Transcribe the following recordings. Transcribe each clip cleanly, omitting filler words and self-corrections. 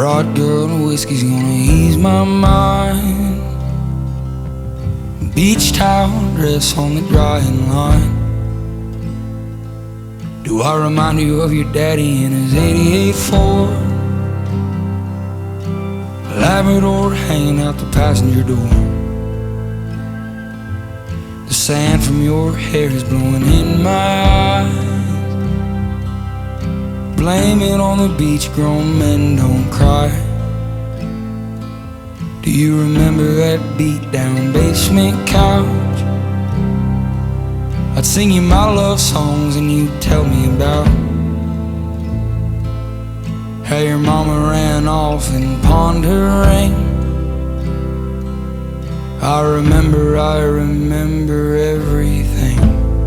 Vodka and whiskey's gonna ease my mind. Beach towel dress on the drying line. Do I remind you of your daddy in his '88 Ford? Labrador hanging out the passenger door. The sand from your hair is blowing in my eyes. Blame it on the beach, grown men don't cry. Do you remember that beat down basement couch? I'd sing you my love songs and you'd tell me about how your mama ran off and pawned her ring. I remember everything.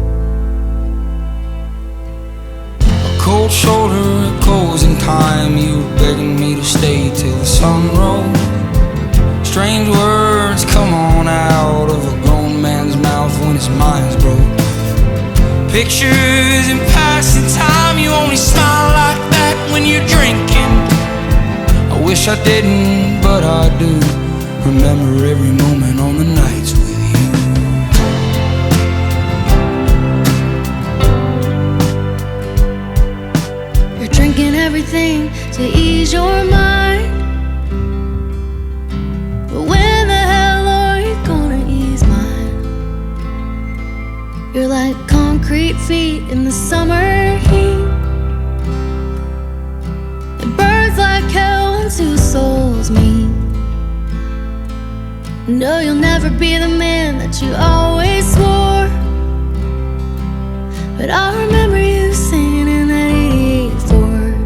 A cold shoulder, a closing time. You were begging me to stay till the sun rose. Strange words come on out of a grown man's mouth when his mind's broke. Pictures in passing time. You only smile like that when you're drinking. I wish I didn't, but I do. Remember every moment on the nights with you. You're drinking everything to ease your mind, but when the hell are you gonna ease mine? You're like concrete feet in the summer heat. It burns like hell when two souls meet. No, you'll never be the man that you always swore, but I remember you singing in that '88 Ford.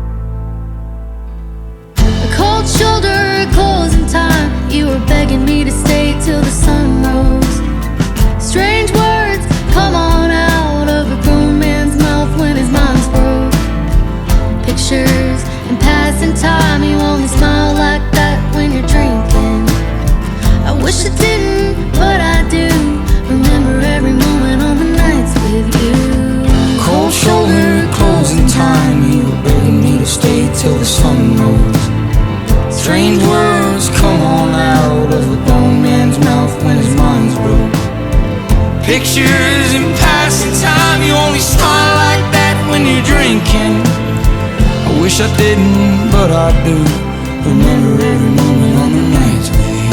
A cold shoulder, a closing time. You were begging me to stay till the sun rose. Strange words come on out of a grown man's mouth when his mind's broke. Pictures in passing time. You only smile like that when you're drinking. I wish I didn't, but I do. Remember every moment on the nights with you. Cold shoulder, closing time. You were begging me to stay till the sun rose. Strange words come on out of a grown man's mouth when his mind's broke. Pictures in passing time. You only smile like that when you're drinking. I wish I didn't, but I do. Remember every moment on the nights with you.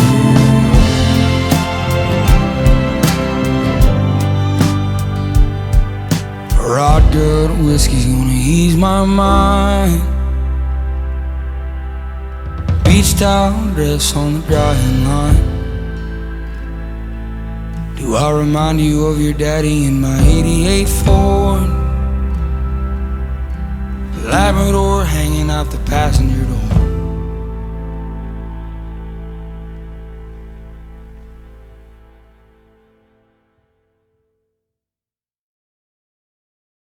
Vodka and whiskey's gonna ease my mind. Beach towel dress on the drying line. Do I remind you of your daddy in my '88 Ford? Labrador hanging out the passenger door.